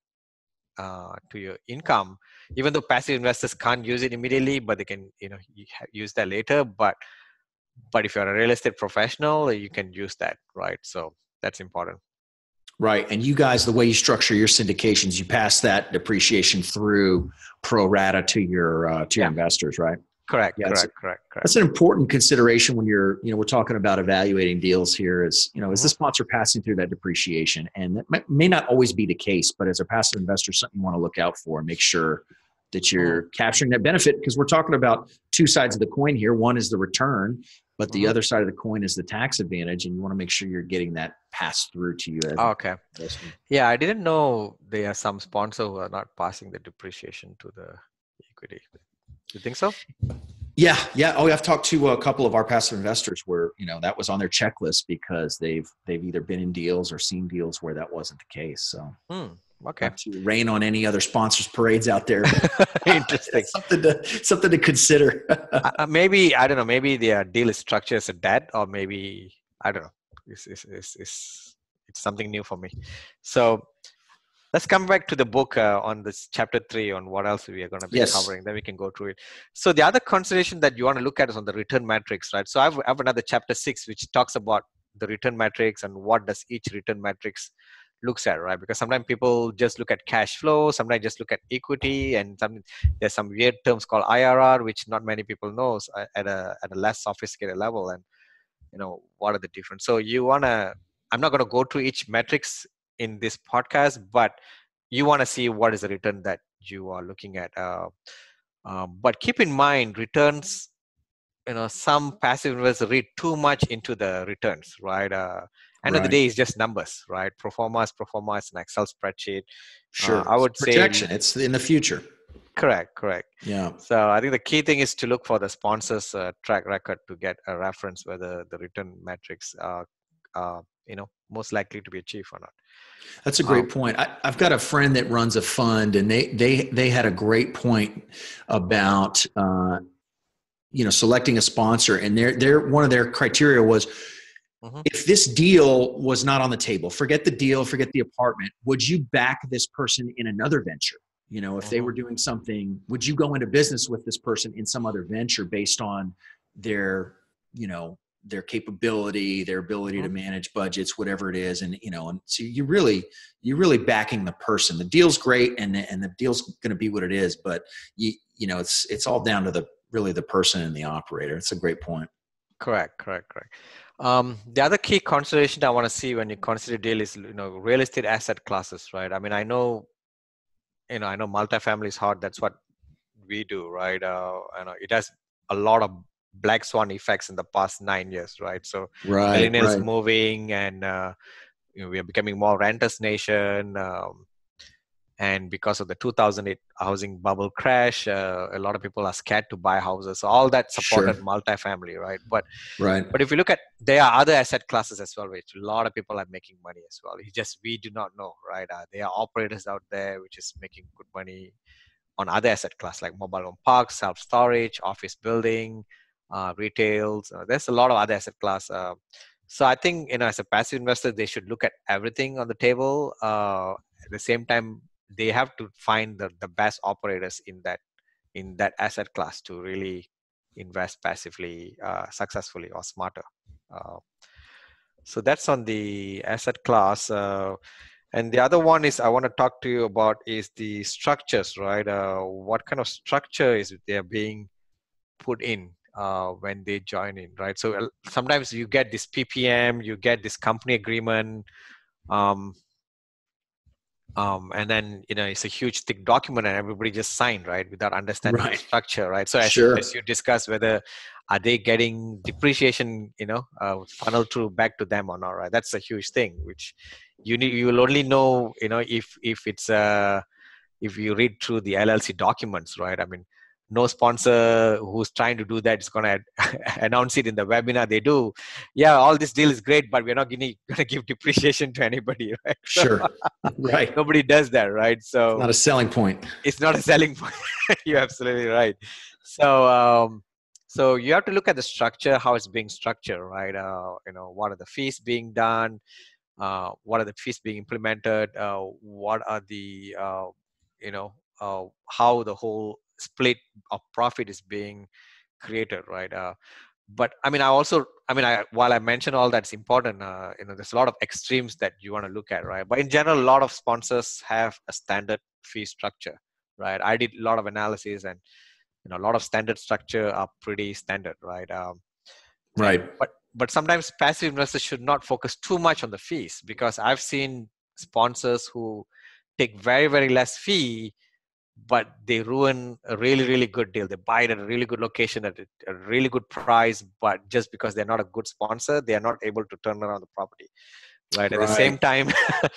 your income. Even though passive investors can't use it immediately, but they can, use that later. But if you're a real estate professional, you can use that, right? So that's important. Right. And you guys, the way you structure your syndications, you pass that depreciation through pro rata to your investors, right? Correct. Correct. That's an important consideration when you're, we're talking about evaluating deals here is, is the sponsor passing through that depreciation? And that may not always be the case, but as a passive investor, something you want to look out for and make sure that you're capturing that benefit, because we're talking about two sides of the coin here. One is the return, but the other side of the coin is the tax advantage, and you want to make sure you're getting that passed through to you. Okay. Yeah, I didn't know there are some sponsors who are not passing the depreciation to the equity. You think so? Yeah. Oh, I've talked to a couple of our passive investors where, that was on their checklist because they've either been in deals or seen deals where that wasn't the case. So okay. Not to rain on any other sponsors' parades out there. Interesting. something to consider. Maybe, I don't know, maybe their deal is structured as a debt, or maybe, I don't know. It's something new for me. So let's come back to the book on this chapter 3 on what else we are going to be covering. Then we can go through it. So the other consideration that you want to look at is on the return matrix, right? So I have another chapter 6, which talks about the return matrix and what does each return matrix looks at, right? Because sometimes people just look at cash flow, sometimes just look at equity, and there's some weird terms called IRR, which not many people knows at a less sophisticated level. And what are the difference? So I'm not going to go through each metrics in this podcast, but you want to see what is the return that you are looking at. But keep in mind, returns, some passive investors read too much into the returns, right? End of the day, it's just numbers, right? Pro forma is an Excel spreadsheet. Sure. I would say projection. It's in the future. Correct. Yeah. So I think the key thing is to look for the sponsor's track record to get a reference whether the return metrics are, most likely to be achieved or not. That's a great point. I've got a friend that runs a fund, and they had a great point about selecting a sponsor, and one of their criteria was, if this deal was not on the table, forget the deal, forget the apartment, would you back this person in another venture? If they were doing something, would you go into business with this person in some other venture based on their capability, their ability to manage budgets, whatever it is. And so you're really backing the person. The deal's great, and the deal's going to be what it is, but it's all down to the person and the operator. It's a great point. Correct. The other key consideration I want to see when you consider deal is, real estate asset classes, right? I know I know multifamily is hard. That's what we do, right? I know it has a lot of black swan effects in the past 9 years, right? So Right, millennials right. moving, and we are becoming more renters nation. And because of the 2008 housing bubble crash, a lot of people are scared to buy houses. So all that supported Sure. multifamily, right? But Right. if you look at, there are other asset classes as well, which a lot of people are making money as well. It's just we do not know, right? There are operators out there which is making good money on other asset class like mobile home parks, self storage, office building, retail. There's a lot of other asset class. So I think as a passive investor, they should look at everything on the table. At the same time, they have to find the best operators in that asset class to really invest passively, successfully or smarter. Uh, so that's on the asset class. And the other one is I want to talk to you about is the structures, right? What kind of structure is there being put in when they join in, right? So sometimes you get this PPM, you get this company agreement, um, and then it's a huge thick document and everybody just signed, right, without understanding the Right. structure, right? So Sure. as you discuss whether are they getting depreciation funneled through back to them or not, right? That's a huge thing which you will only know if it's if you read through the LLC documents, right? I mean, no sponsor who's trying to do that is going to announce it in the webinar. They do, yeah, all this deal is great, but we're not going to give depreciation to anybody, right? So Sure. Right. nobody does that, right? It's So not a selling point. it's not a selling point. You're absolutely right. So you have to look at the structure, how it's being structured, right? What are the fees being done? What are the fees being implemented? What are the how the whole split of profit is being created, right? But I mean, while I mentioned all that's important, there's a lot of extremes that you want to look at, right? But in general, a lot of sponsors have a standard fee structure, right? I did a lot of analysis, and a lot of standard structure are pretty standard, right? Right. But sometimes passive investors should not focus too much on the fees, because I've seen sponsors who take very, very less fee, but they ruin a really, really good deal. They buy it at a really good location at a really good price, but just because they're not a good sponsor, they are not able to turn around the property, right? At the same Right. time,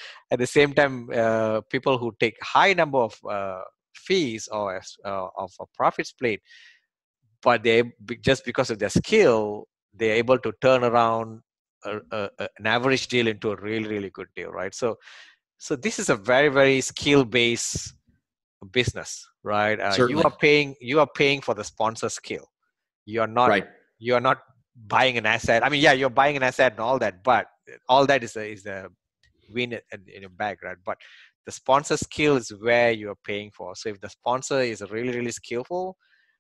people who take high number of fees or of a profit split, but just because of their skill, they're able to turn around an average deal into a really, really good deal, right? So this is a very, very skill based business, right? Certainly. You are paying for the sponsor skill. You are not Right. you are not buying an asset. I mean, yeah, you're buying an asset and all that, but all that is a win in your bag, right? But the sponsor skill is where you are paying for. So if the sponsor is really, really skillful,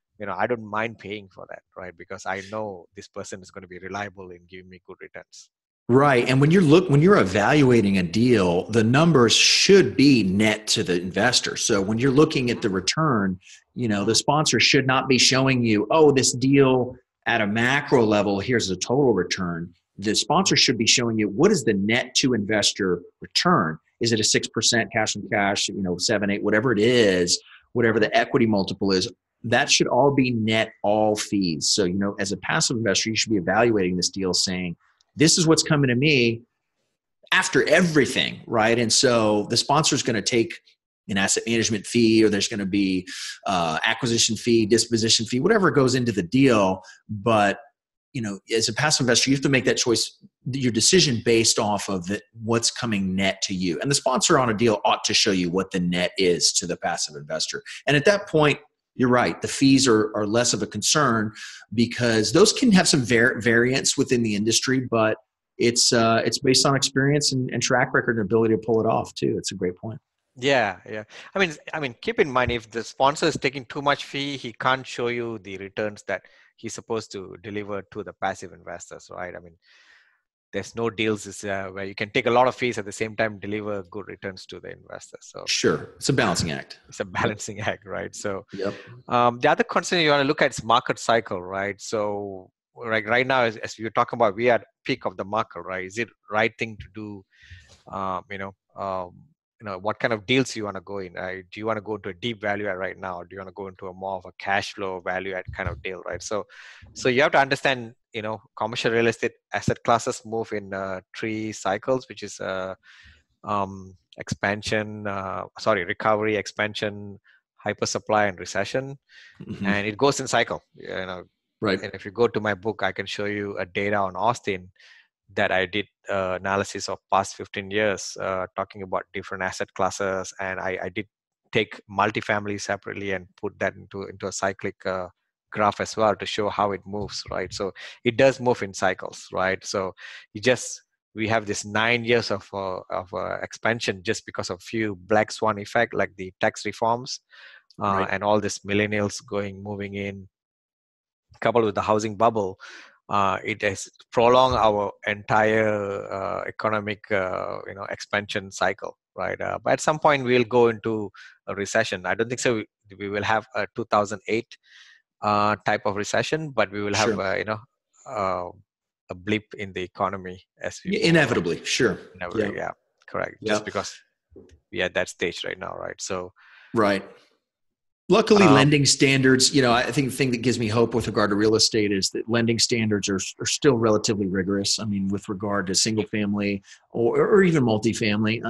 I don't mind paying for that, right? Because I know this person is going to be reliable in giving me good returns. Right. And when you're evaluating a deal, the numbers should be net to the investor. So when you're looking at the return, the sponsor should not be showing you, oh, this deal at a macro level, here's the total return. The sponsor should be showing you, what is the net to investor return? Is it a 6% cash on cash, 7, 8, whatever it is, whatever the equity multiple is? That should all be net, all fees. So, as a passive investor, you should be evaluating this deal saying, this is what's coming to me after everything, right? And so the sponsor is going to take an asset management fee, or there's going to be acquisition fee, disposition fee, whatever goes into the deal. But, as a passive investor, you have to make that choice, your decision based off of what's coming net to you. And the sponsor on a deal ought to show you what the net is to the passive investor. And at that point, you're right. The fees are less of a concern, because those can have some variance within the industry, but it's based on experience and track record and ability to pull it off too. It's a great point. Yeah. I mean, keep in mind, if the sponsor is taking too much fee, he can't show you the returns that he's supposed to deliver to the passive investors, right? I mean, there's no deals where you can take a lot of fees at the same time deliver good returns to the investors. So sure, it's a balancing act. It's a balancing act, right? So Yep. The other concern you want to look at is market cycle, right? So right now, as we're talking about, we are at peak of the market, right? Is it right thing to do? what kind of deals you want to go in, right? Do you want to go into a deep value add right now, or do you want to go into a more of a cash flow value add kind of deal, right? So you have to understand, commercial real estate asset classes move in three cycles, which is recovery, expansion, hyper supply, and recession. Mm-hmm. And it goes in cycle, Right. and if you go to my book, I can show you a data on Austin that I did analysis of past 15 years, talking about different asset classes, and I did take multifamily separately and put that into a cyclic graph as well to show how it moves, right? So it does move in cycles, right? So we have this 9 years of expansion just because of few black swan effect, like the tax reforms, Right. and all this millennials moving in, coupled with the housing bubble. It has prolonged our entire economic expansion cycle, right? But at some point we'll go into a recession. I don't think so we will have a 2008 type of recession, but we will have Sure. a blip in the economy as we move along. Inevitably. Sure. Yeah, correct. Yeah. Just because we're at that stage right now, right? So right. Luckily, lending standards, I think the thing that gives me hope with regard to real estate is that lending standards are still relatively rigorous. I mean, with regard to single family or even multifamily,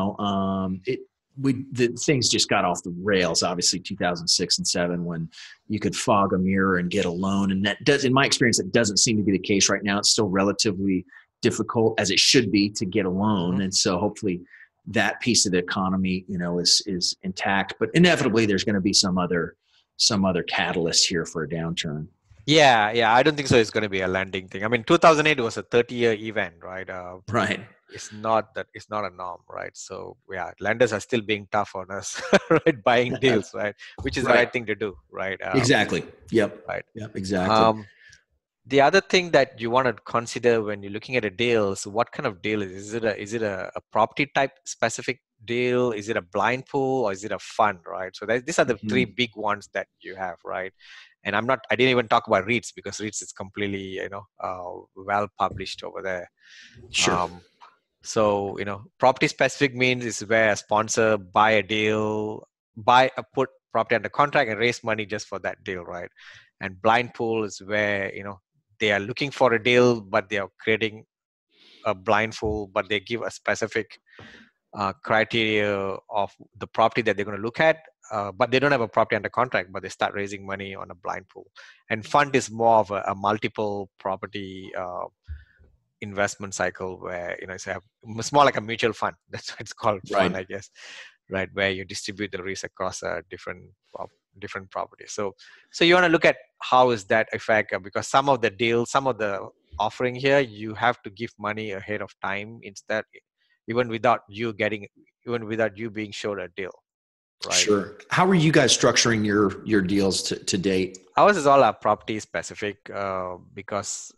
the things just got off the rails, obviously 2006 and 7, when you could fog a mirror and get a loan. And that does, in my experience, that doesn't seem to be the case right now. It's still relatively difficult, as it should be, to get a loan. Mm-hmm. And so hopefully that piece of the economy, is intact, but inevitably there's going to be some other catalyst here for a downturn. Yeah. I don't think so. It's going to be a lending thing. I mean, 2008 was a 30-year event, right? Right. It's not a norm, right? So yeah, lenders are still being tough on us, right? Buying deals, right? Which is the right thing to do, right? Exactly. Yep. Right. Yep. Exactly. The other thing that you want to consider when you're looking at a deal is what kind of deal is it? Is it a property type specific deal? Is it a blind pool, or is it a fund, right? So these are the three big ones that you have, right? And I didn't even talk about REITs, because REITs is completely, well published over there. Sure. So, property specific means is where a sponsor buy a deal, put property under contract and raise money just for that deal, right? And blind pool is where, they are looking for a deal, but they are creating a blind pool, but they give a specific criteria of the property that they're going to look at, but they don't have a property under contract, but they start raising money on a blind pool. And fund is more of a multiple property investment cycle, where it's more like a mutual fund. That's what it's called, fund, I guess, right? Where you distribute the risk across different properties. So you want to look at how is that effect, because some of the offering here, you have to give money ahead of time instead, even without you being showed a deal. Right. Sure. How are you guys structuring your deals to date? Ours is all property specific, because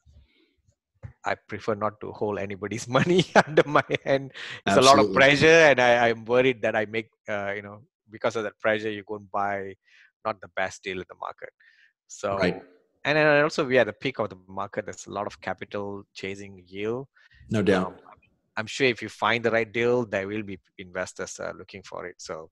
I prefer not to hold anybody's money under my hand. It's a lot of pressure, and I'm worried that I make, because of that pressure, you go and buy not the best deal in the market. So, and then also we are at the peak of the market. There's a lot of capital chasing yield. No doubt. I'm sure if you find the right deal, there will be investors looking for it. So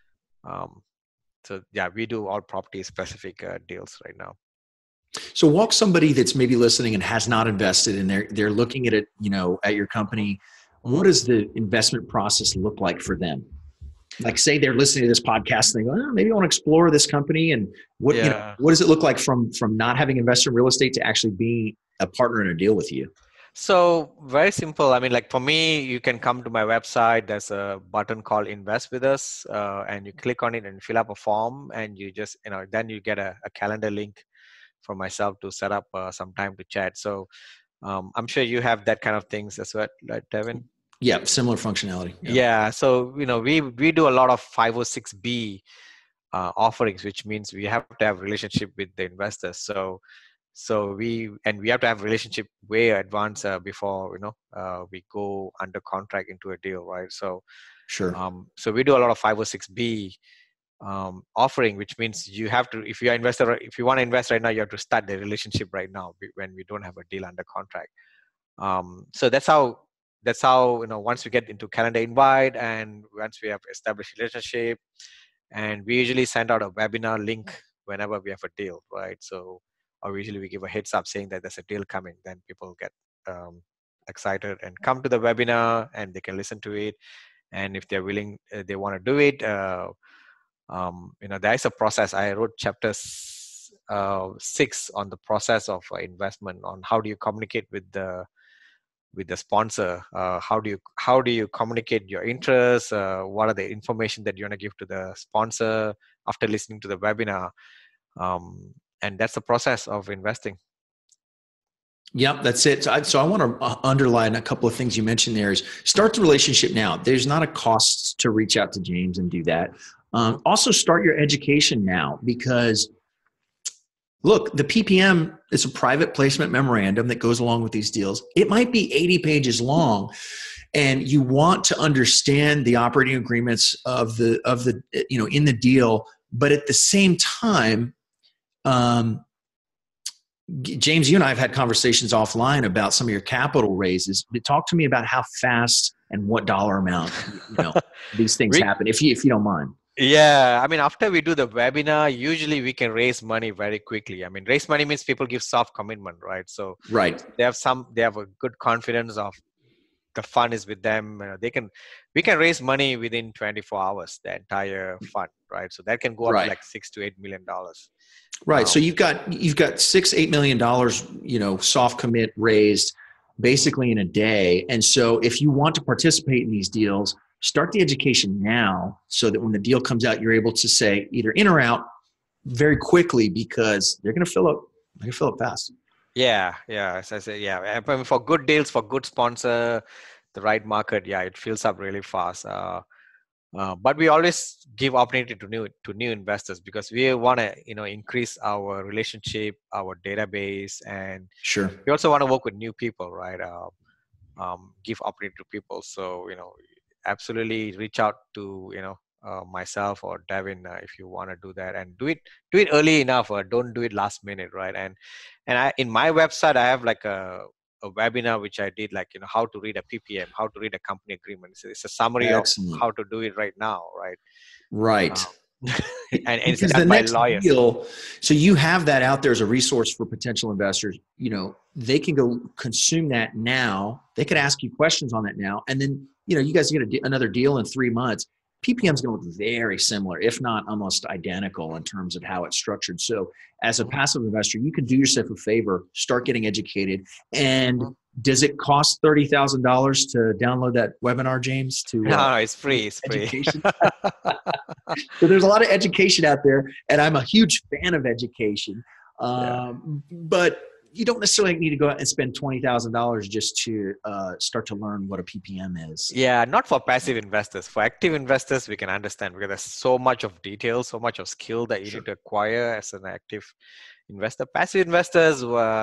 yeah, we do all property specific deals right now. So walk somebody that's maybe listening and has not invested, and they're looking at it, at your company. What does the investment process look like for them? Like, say they're listening to this podcast and they go, maybe I want to explore this company. And what does it look like from not having invested in real estate to actually being a partner in a deal with you? So very simple. I mean, like for me, you can come to my website. There's a button called Invest with Us, and you click on it and fill up a form, and you just, then you get a calendar link for myself to set up some time to chat. So I'm sure you have that kind of things as well, right, Devin? Yeah, similar functionality. Yeah. So, we do a lot of 506B offerings, which means we have to have relationship with the investors. So we have to have relationship way advanced before we go under contract into a deal, right? So sure. So we do a lot of 506B offering, which means you have to, if you want to invest right now, you have to start the relationship right now when we don't have a deal under contract. So that's how that's how, once we get into calendar invite and once we have established relationship, and we usually send out a webinar link whenever we have a deal, right? So, or usually we give a heads up saying that there's a deal coming, then people get excited and come to the webinar and they can listen to it. And if they're willing, they want to do it, there is a process. I wrote chapter 6 on the process of investment, on how do you communicate with the sponsor, how do you communicate your interests, what are the information that you want to give to the sponsor after listening to the webinar, and that's the process of investing. Yep, that's it. So I want to underline a couple of things you mentioned there. Is start the relationship now. There's not a cost to reach out to James and do that. Also start your education now, because look, the PPM is a private placement memorandum that goes along with these deals. It might be 80 pages long, and you want to understand the operating agreements of the in the deal, but at the same time, James, you and I have had conversations offline about some of your capital raises. Talk to me about how fast and what dollar amount these things happen, if you don't mind. Yeah, I mean, after we do the webinar, usually we can raise money very quickly. I mean, raise money means people give soft commitment, right? So right, they have a good confidence of the fund is with them. We can raise money within 24 hours, the entire fund, right? So that can go up to like $6 to $8 million. Right. So you've got $6-8 million, soft commit raised basically in a day. And so if you want to participate in these deals, start the education now so that when the deal comes out, you're able to say either in or out very quickly, because they're going to fill up fast. Yeah. As I say, yeah. I mean, for good deals, for good sponsor, the right market, yeah, it fills up really fast. But we always give opportunity to new investors, because we want to increase our relationship, our database, and sure, we also want to work with new people, right? Give opportunity to people. So absolutely reach out to myself or Devin if you want to do that, and do it early enough, or don't do it last minute, right? And I, in my website, I have like a webinar which I did, like how to read a PPM, how to read a company agreement. So it's a summary excellent, of how to do it right now, right? Right. And it's because done the by next lawyers. deal, so you have that out there as a resource for potential investors. They can go consume that now. They could ask you questions on that now, and then you guys get another deal in 3 months. PPM is going to look very similar, if not almost identical, in terms of how it's structured. So as a passive investor, you can do yourself a favor, start getting educated. And does it cost $30,000 to download that webinar, James? No, it's free. It's free. So there's a lot of education out there, and I'm a huge fan of education. But you don't necessarily need to go out and spend $20,000 just to start to learn what a PPM is. Yeah, not for passive investors. For active investors, we can understand, because there's so much of detail, so much of skill that you need to acquire as an active investor. Passive investors,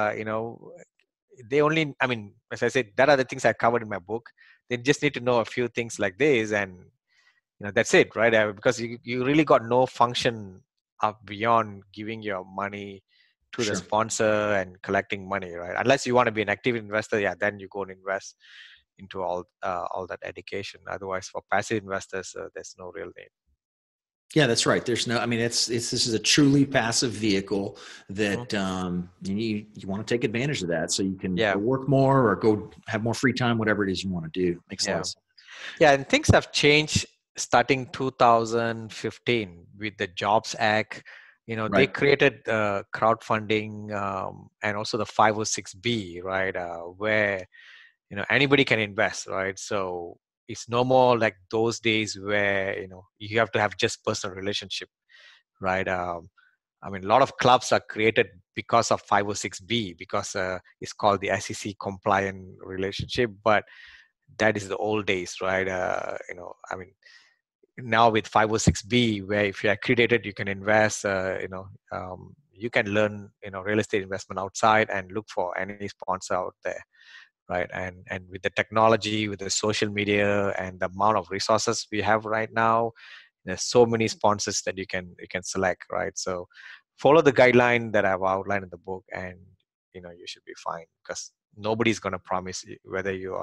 they only, I mean, as I said, that are the things I covered in my book. They just need to know a few things like this, and that's it, right? Because you really got no function up beyond giving your money to the sponsor and collecting money, right? Unless you want to be an active investor, then you go and invest into all that education. Otherwise, for passive investors, there's no real need. Yeah, that's right. There's no, I mean, this is a truly passive vehicle that you want to take advantage of that, so you can go work more or go have more free time, whatever it is you want to do. Makes sense. Yeah, and things have changed starting 2015 with the Jobs Act. They created crowdfunding and also the 506B, right? Where anybody can invest, right? So it's no more like those days where you have to have just personal relationship, right? I mean, a lot of clubs are created because of 506B, because it's called the SEC compliant relationship. But that is the old days, right? I mean, now with 506B, where if you're accredited, you can invest. You can learn real estate investment outside and look for any sponsor out there, right? And with the technology, with the social media, and the amount of resources we have right now, there's so many sponsors that you can select, right? So follow the guideline that I've outlined in the book, and you should be fine, because nobody's going to promise you whether you are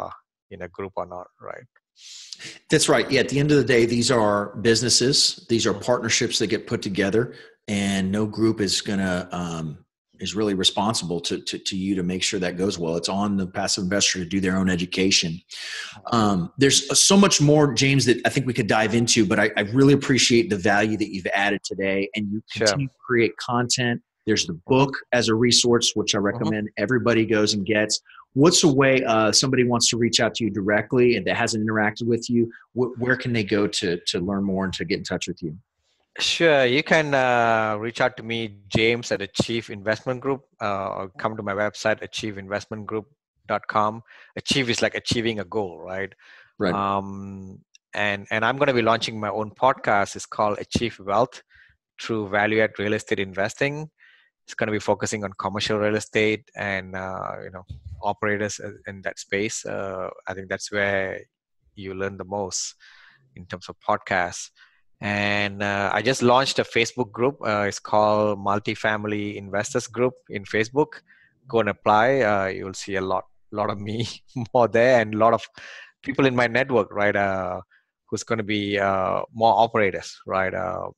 in a group or not, right? That's right. Yeah. At the end of the day, these are businesses. These are partnerships that get put together, and no group is is really responsible to you to make sure that goes well. It's on the passive investor to do their own education. There's so much more, James, that I think we could dive into, but I really appreciate the value that you've added today, and you continue to create content. There's the book as a resource, which I recommend everybody goes and gets. What's a way somebody wants to reach out to you directly and that hasn't interacted with you? Where can they go to learn more and to get in touch with you? Sure. You can reach out to me, James, at Achieve Investment Group, or come to my website, achieveinvestmentgroup.com. Achieve is like achieving a goal, right? Right. And I'm going to be launching my own podcast. It's called Achieve Wealth through Value-Add Real Estate Investing. It's going to be focusing on commercial real estate and operators in that space. I think that's where you learn the most in terms of podcasts. And I just launched a Facebook group. It's called Multifamily Investors Group in Facebook. Go and apply. You'll see a lot of me more there, and a lot of people in my network, right? Who's going to be more operators, right?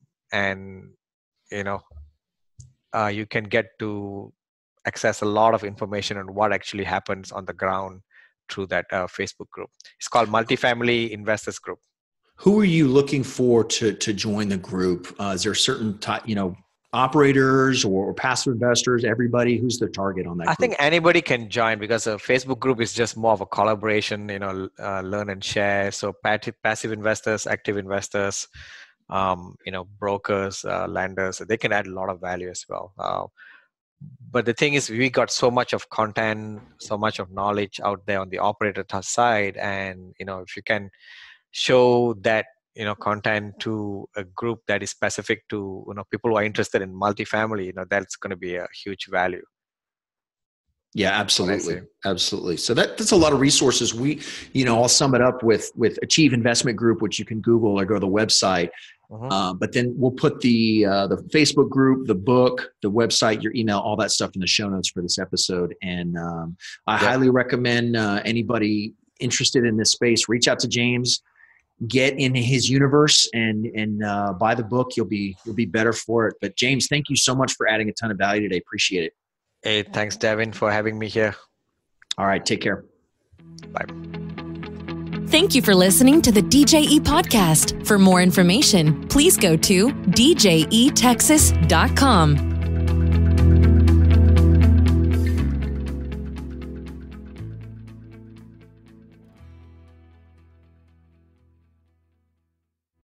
You can get to access a lot of information on what actually happens on the ground through that Facebook group. It's called Multifamily Investors Group. Who are you looking for to join the group? Is there certain type, operators or passive investors? Everybody? Who's the target on that group? I think anybody can join, because a Facebook group is just more of a collaboration. Learn and share. So passive investors, active investors, brokers, lenders, they can add a lot of value as well. But the thing is, we got so much of content, so much of knowledge out there on the operator side, and if you can show that content to a group that is specific to people who are interested in multifamily, that's going to be a huge value. Yeah, absolutely. So that's a lot of resources. I'll sum it up with Achieve Investment Group, which you can Google or go to the website. But then we'll put the Facebook group, the book, the website, your email, all that stuff in the show notes for this episode. And I highly recommend anybody interested in this space, reach out to James, get in his universe, and buy the book. You'll be better for it. But James, thank you so much for adding a ton of value today. Appreciate it. Hey, thanks, Devin, for having me here. All right, take care. Bye. Thank you for listening to the DJE podcast. For more information, please go to djetexas.com.